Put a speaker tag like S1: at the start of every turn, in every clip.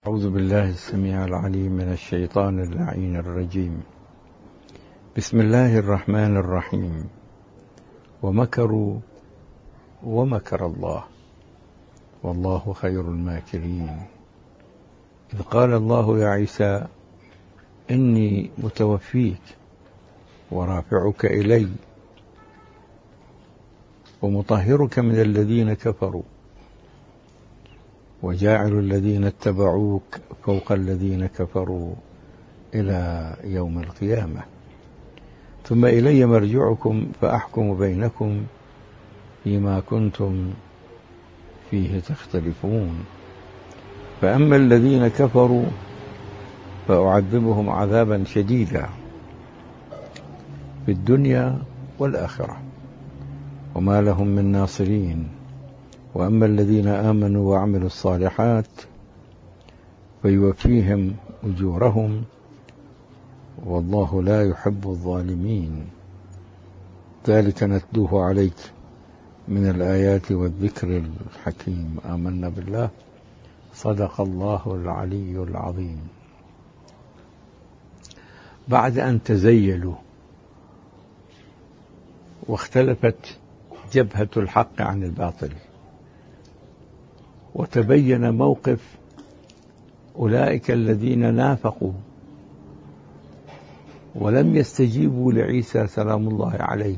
S1: أعوذ بالله السميع العليم من الشيطان اللعين الرجيم. بسم الله الرحمن الرحيم. ومكروا ومكر الله والله خير الماكرين. إذ قال الله يا عيسى إني متوفيك ورافعك إلي ومطهرك من الذين كفروا وجاعل الذين اتبعوك فوق الذين كفروا إلى يوم القيامة، ثم إلي مرجعكم فأحكم بينكم فيما كنتم فيه تختلفون. فأما الذين كفروا فأعذبهم عذابا شديدا في الدنيا والآخرة وما لهم من ناصرين. وأما الذين آمنوا وعملوا الصالحات فيوفيهم أجورهم والله لا يحب الظالمين. ذلك نتلوه عليك من الآيات والذكر الحكيم. آمنا بالله. صدق الله العلي العظيم. بعد أن تزيلوا واختلفت جبهة الحق عن الباطل وتبين موقف أولئك الذين نافقوا ولم يستجيبوا لعيسى سلام الله عليه،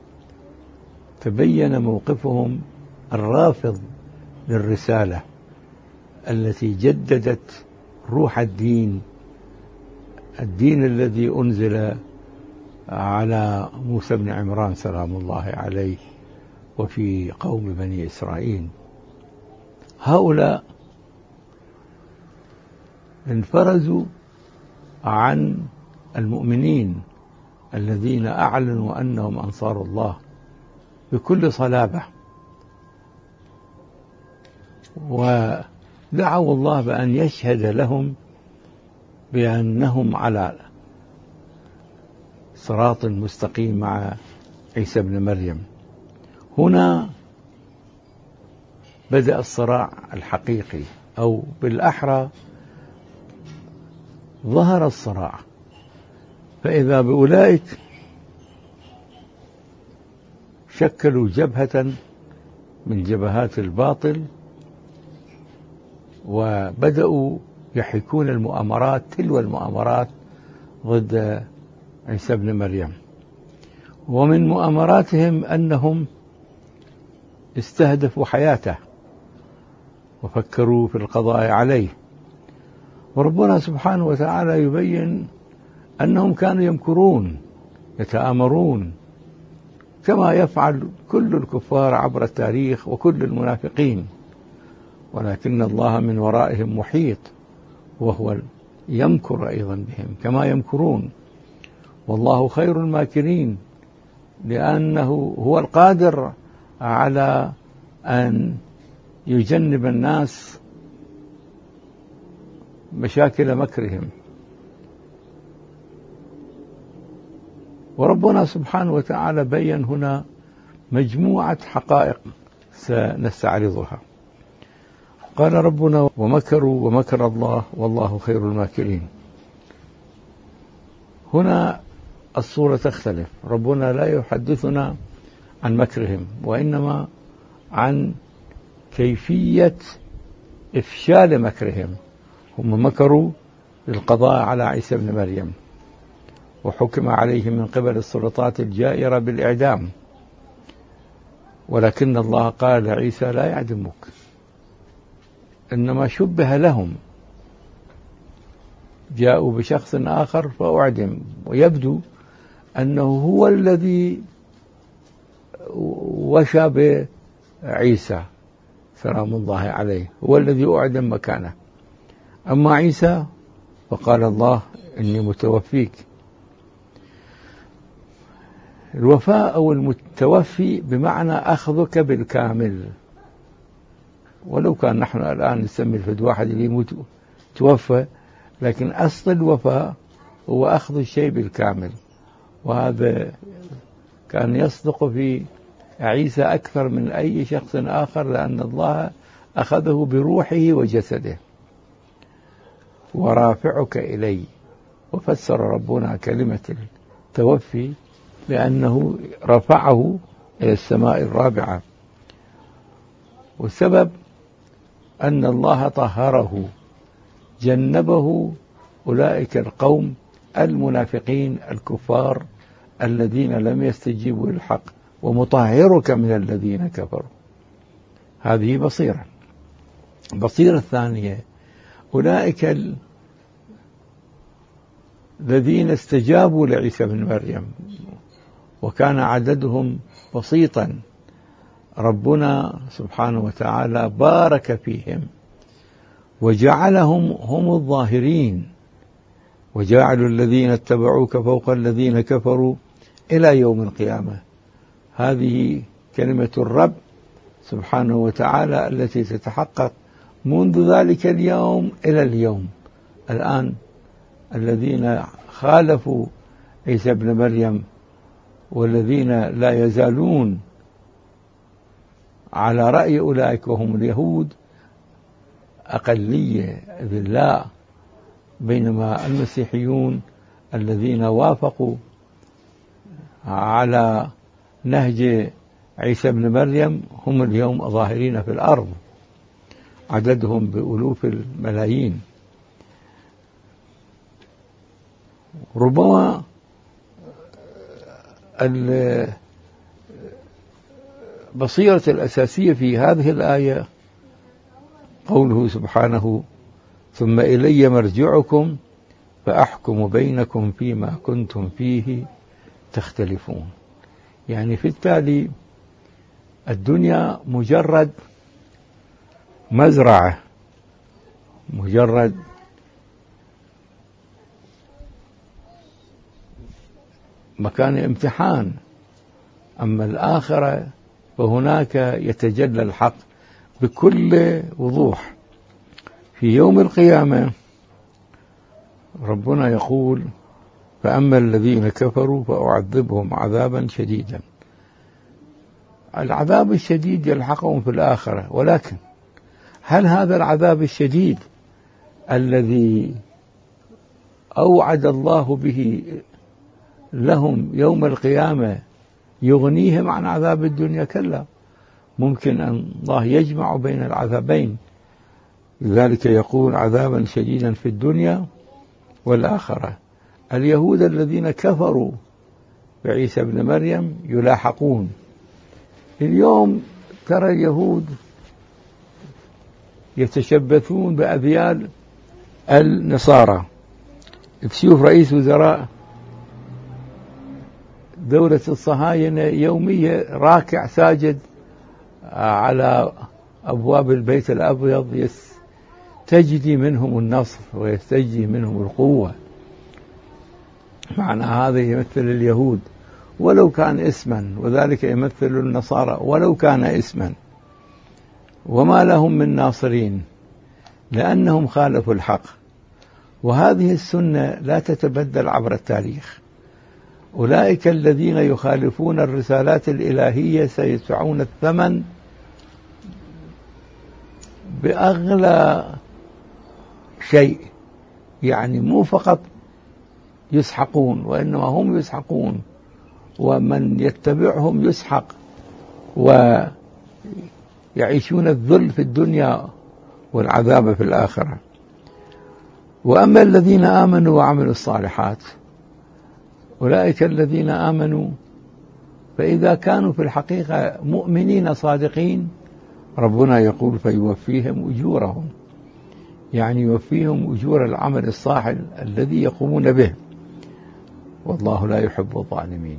S1: تبين موقفهم الرافض للرسالة التي جددت روح الدين الذي أنزل على موسى بن عمران سلام الله عليه وفي قوم بني إسرائيل. هؤلاء انفرزوا عن المؤمنين الذين أعلنوا أنهم أنصار الله بكل صلابة، ودعوا الله بأن يشهد لهم بأنهم على صراط مستقيم مع عيسى بن مريم. هنا بدأ الصراع الحقيقي، أو بالأحرى ظهر الصراع، فإذا بأولئك شكلوا جبهة من جبهات الباطل وبدأوا يحكون المؤامرات تلو المؤامرات ضد عيسى بن مريم. ومن مؤامراتهم أنهم استهدفوا حياته وفكروا في القضاء عليه. وربنا سبحانه وتعالى يبين أنهم كانوا يمكرون يتآمرون كما يفعل كل الكفار عبر التاريخ وكل المنافقين، ولكن الله من ورائهم محيط وهو يمكر أيضا بهم كما يمكرون، والله خير الماكرين لأنه هو القادر على أن يجنب الناس مشاكل مكرهم. وربنا سبحانه وتعالى بين هنا مجموعة حقائق سنستعرضها. قال ربنا ومكروا ومكر الله والله خير الماكرين. هنا الصورة تختلف، ربنا لا يحدثنا عن مكرهم وإنما عن كيفية إفشال مكرهم. هم مكروا للقضاء على عيسى بن مريم وحكم عليه من قبل السلطات الجائرة بالإعدام، ولكن الله قال لعيسى لا يعدمك، إنما شبه لهم، جاءوا بشخص آخر فأعدم، ويبدو أنه هو الذي وشى بعيسى سلام الله عليه، هو الذي أعدم مكانه. أما عيسى فقال الله إني متوفيك. الوفاء أو المتوفي بمعنى أخذك بالكامل، ولو كان نحن الآن نسمي الفد واحد اللي يموت توفى، لكن أصل الوفاء هو أخذ الشيء بالكامل، وهذا كان يصدق في عيسى أكثر من أي شخص آخر، لأن الله أخذه بروحه وجسده. ورافعك إلي. وفسر ربنا كلمة التوفي لأنه رفعه إلى السماء الرابعة، والسبب أن الله طهره، جنبه أولئك القوم المنافقين الكفار الذين لم يستجيبوا للحق، ومطهرك من الذين كفروا. هذه بصيرة. البصيرة الثانية أولئك الذين استجابوا لعيسى بن مريم وكان عددهم بسيطا، ربنا سبحانه وتعالى بارك فيهم وجعلهم هم الظاهرين، وجعلوا الذين اتبعوك فوق الذين كفروا إلى يوم القيامة. هذه كلمة الرب سبحانه وتعالى التي تتحقق منذ ذلك اليوم إلى اليوم. الآن الذين خالفوا عيسى بن مريم والذين لا يزالون على رأي أولئك وهم اليهود أقلية أذلاء، بينما المسيحيون الذين وافقوا على نهج عيسى بن مريم هم اليوم ظاهرين في الأرض، عددهم بألوف الملايين. ربما البصيرة الأساسية في هذه الآية قوله سبحانه: ثم إلي مرجعكم فأحكم بينكم فيما كنتم فيه تختلفون. يعني في التالي الدنيا مجرد مزرعة، مجرد مكان امتحان، أما الآخرة فهناك يتجلى الحق بكل وضوح. في يوم القيامة ربنا يقول: فأما الذين كفروا فأعذبهم عذابا شديدا. العذاب الشديد يلحقهم في الآخرة، ولكن هل هذا العذاب الشديد الذي أوعد الله به لهم يوم القيامة يغنيهم عن عذاب الدنيا؟ كلا، ممكن أن الله يجمع بين العذابين، لذلك يقول عذابا شديدا في الدنيا والآخرة. اليهود الذين كفروا بعيسى بن مريم يلاحقون. اليوم ترى اليهود يتشبثون بأذيال النصارى. تشوف رئيس وزراء دولة الصهاينة يوميا راكع ساجد على أبواب البيت الأبيض يستجدي منهم النصر ويستجدي منهم القوة. معنى هذا يمثل اليهود ولو كان اسما، وذلك يمثل النصارى ولو كان اسما، وما لهم من ناصرين لأنهم خالفوا الحق. وهذه السنة لا تتبدل عبر التاريخ. أولئك الذين يخالفون الرسالات الإلهية سيدفعون الثمن بأغلى شيء، يعني مو فقط يسحقون وإنما هم يسحقون، ومن يتبعهم يسحق ويعيشون الذل في الدنيا والعذاب في الآخرة. وأما الذين آمنوا وعملوا الصالحات، أولئك الذين آمنوا فإذا كانوا في الحقيقة مؤمنين صادقين ربنا يقول فيوفيهم أجورهم، يعني يوفيهم أجور العمل الصالح الذي يقومون به، والله لا يحب الظالمين.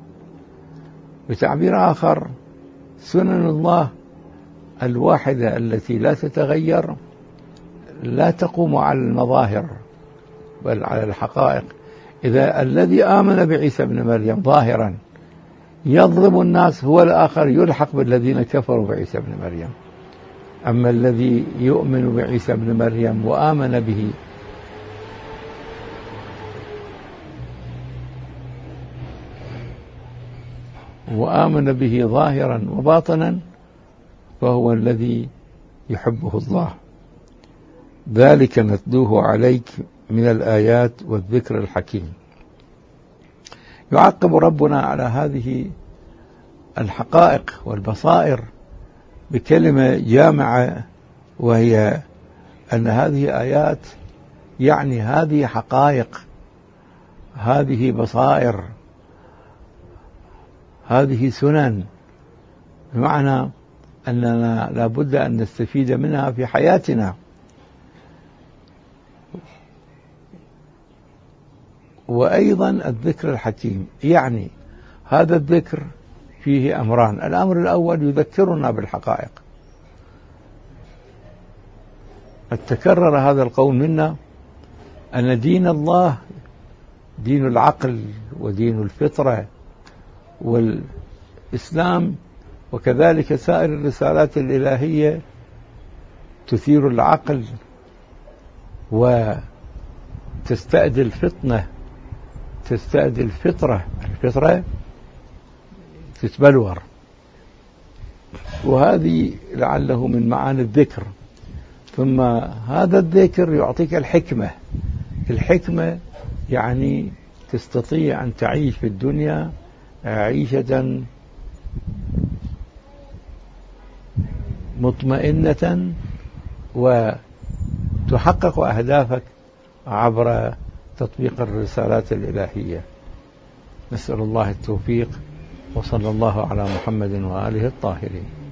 S1: بتعبير آخر، سنن الله الواحدة التي لا تتغير لا تقوم على المظاهر بل على الحقائق. إذا الذي آمن بعيسى بن مريم ظاهرا يظلم الناس، هو الآخر يلحق بالذين كفروا بعيسى بن مريم. أما الذي يؤمن بعيسى بن مريم وآمن به ظاهرا وباطنا فهو الذي يحبه الله. ذلك نتلوه عليك من الآيات والذكر الحكيم. يعقب ربنا على هذه الحقائق والبصائر بكلمة جامعة، وهي أن هذه آيات يعني هذه حقائق، هذه بصائر، هذه سنن، بمعنى أننا لابد أن نستفيد منها في حياتنا. وأيضا الذكر الحكيم، يعني هذا الذكر فيه أمران. الأمر الأول يذكرنا بالحقائق. قد تكرر هذا القول منا أن دين الله دين العقل ودين الفطرة، والإسلام وكذلك سائر الرسالات الإلهية تثير العقل وتستأدي الفطنة، تستأدي الفطرة تتبلور. وهذه لعله من معاني الذكر. ثم هذا الذكر يعطيك الحكمة يعني تستطيع أن تعيش في الدنيا عيشة مطمئنة وتحقق أهدافك عبر تطبيق الرسالات الإلهية. نسأل الله التوفيق، وصلى الله على محمد وآله الطاهرين.